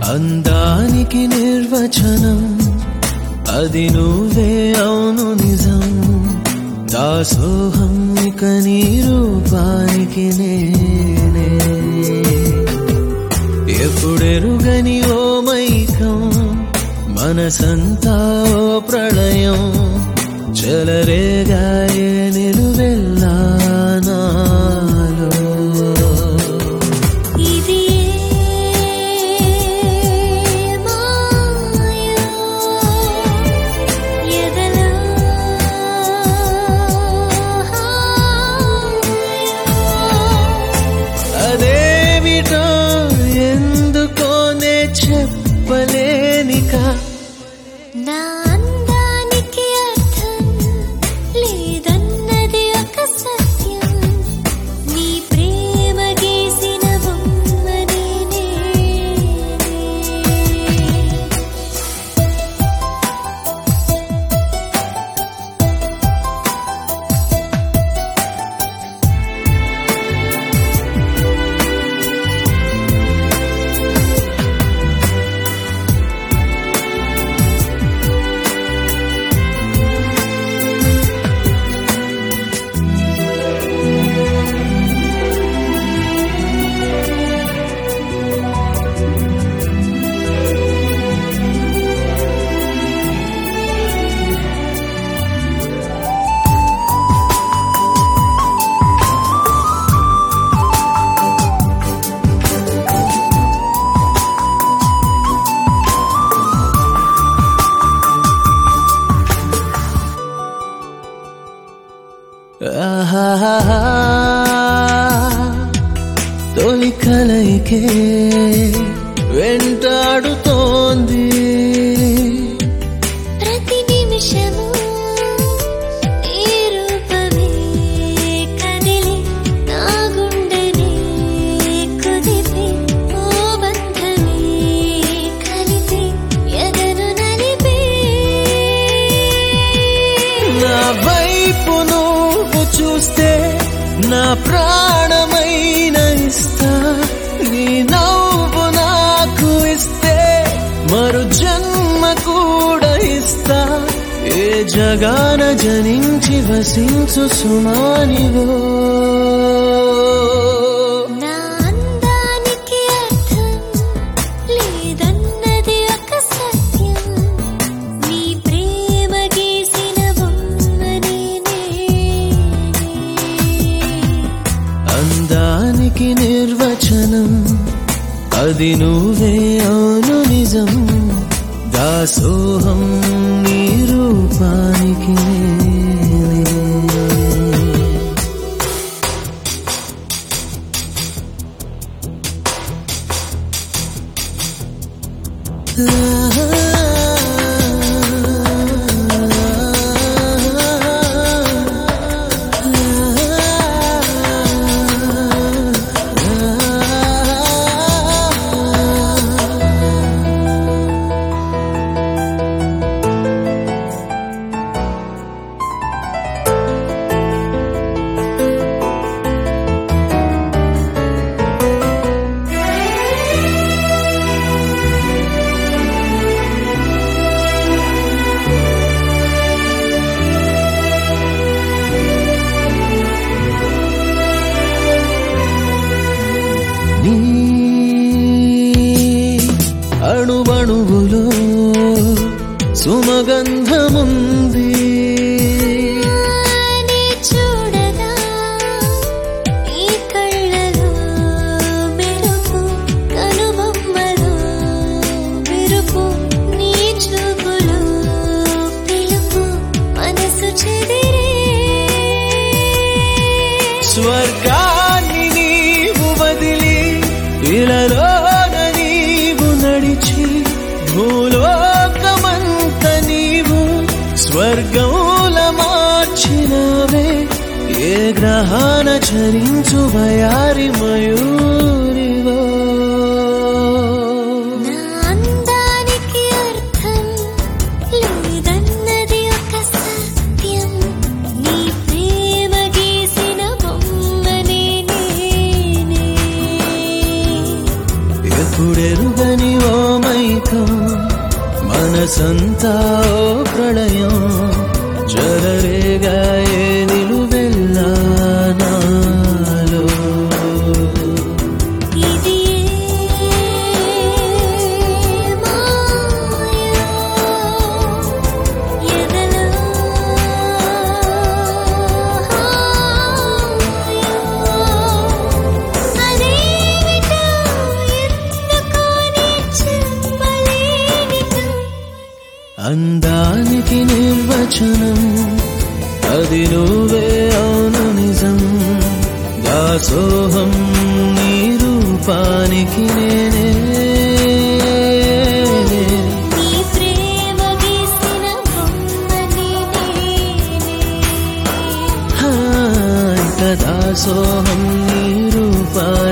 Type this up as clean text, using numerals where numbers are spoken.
అందానికి నిర్వచనం అది నువ్వే అవును నిజం దాసోహం ఇక నీ రూపానికి నేనే ఎప్పుడెరుగని ఓ మైకం మనసంతా ఓ ప్రళయం చెలరేగాయే నిలువెల్లా నాలో చెప్పలేనిక నా అందానికి అర్థం లేదన్నది ఒక సత్యం నీ ప్రేమ గీసిన బొమ్మ నేనే తొలి కలయికే వెంటాడుతోంది ప్రతి నిమిషము నీ రూపమే కదిలి నా గుండెనే కుదిపి ఓ బంధమే కలిపి ఎదను నలిపి నా వైపు నువ్వు చూస్తే నా ప్రాణమైన ఇస్తా నీ నవ్వు నాకు ఇస్తే మరు జన్మ కూడా ఇస్తా ఏ జగాన జనించి వసించు సుమానివో నా అందానికి అర్థం లేదన్నది ఒక సత్యం నీ ప్రేమ గీసిన బొమ్మ నేనే అందానికి నిర్వచనం అది నువ్వే అవును నిజం దాసోహం నీ రూపానికి అణువణువులో సుమగంధముంది నీ చూడగా ఈ కళ్ళలో మెరుపు కనుబొమ్మలో మెరుపు నీ చూపులో పిలుపు మనసు చెదిరే స్వర్గాన్ని నీవు వదిలి ఇలాలోన నీవు నడిచి భూలోకమంత నీవు స్వర్గంల మార్చినవే ఏ గ్రహాన చరించు వయారి మయూరివో నా అందానికి అర్థం లేదన్నది ఒక సత్యం నీ ప్రేమ గీసిన బొమ్మ నేనే ఎప్పుడెరుగని ఓ మైకం మనసంతా ఓ ప్రళయం జలరేగాయే నిలువెల్లా నాలో ఇది మాయో ఎదలో అదేమిటో ఎందుకో నీ చెప్పలేనిటో అందానికి నిర్వచనం అది నువ్వే అవును నిజం దాసోహం నీ రూపానికి నేనే నీ ప్రేమ గీసిన బొమ్మని నేనే దాసోహం నీ రూపానికి